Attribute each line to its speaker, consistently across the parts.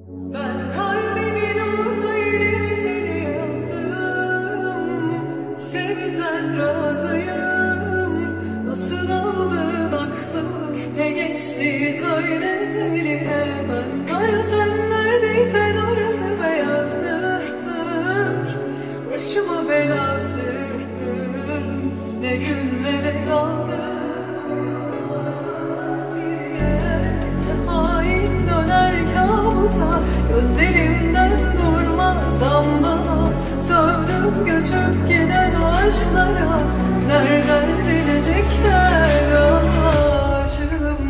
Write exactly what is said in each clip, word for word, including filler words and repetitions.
Speaker 1: Ben kalbimin orta yerine seni yazdım. Sevsen razıyım. Nasıl aldın aklımı, ne geçti söyle eline. Ben kara sen neredeysen orası beyazdır. Başıma belasın, ne günlere kaldı. Hain döner kabusa, gözlerimden durmaz damla. Sövdüm göçüp giden o aşklara, nereden bilecekler aşığım.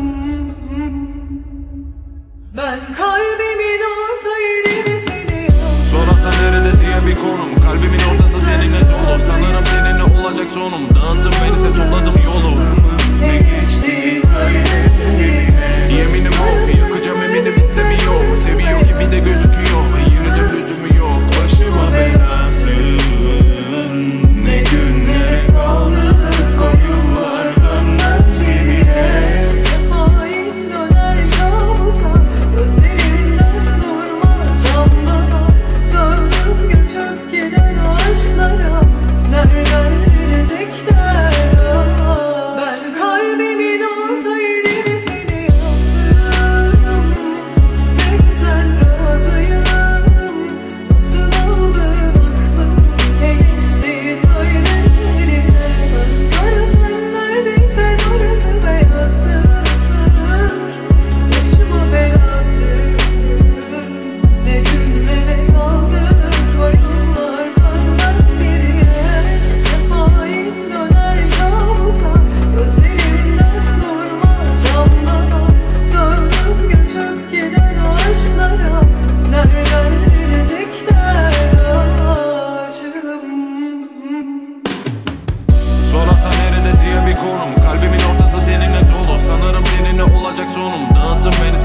Speaker 1: Ben kalbimin orta yerine seni yazdım.
Speaker 2: Sorarsan nerede diye bir konum, kalbimin ortası seninle dolu. Sanırım seninle olacak sonum. Dağıttım beni, sen topladım yolu.
Speaker 1: Ne geçti söyle eline.
Speaker 2: Yeminim of, yakacağım eminim istemiyor. Seviyor gibi de gözüküyor, yine de lüzumu yok.
Speaker 1: Başıma belasın, ne günlere kaldı. Koyunlar dönmez geriye. Hain döner kabusa, gözlerimden durmaz damla. Sövdüm göçüp giden o aşklara, nereden bilecekler. Ben kalbimin orta yerine seni yazdım. Sevsen razıyım. Nasıl aldın aklımı, ne geçti söyle eline. Kara sen neredeysen orası beyazdır. Başıma belasın, ne günlere kaldı. Koyunlar dönmez geriye. Hain döner kabusa, gözlerimden durmaz damla. Sövdüm göçüp giden o aşklara, nereden bilecekler aşığım.
Speaker 2: Sorarsan nerede diye bir konum, kalbimin ortası seninle dolu. Sanırım seninle olacak sonum. Dağıttın beni,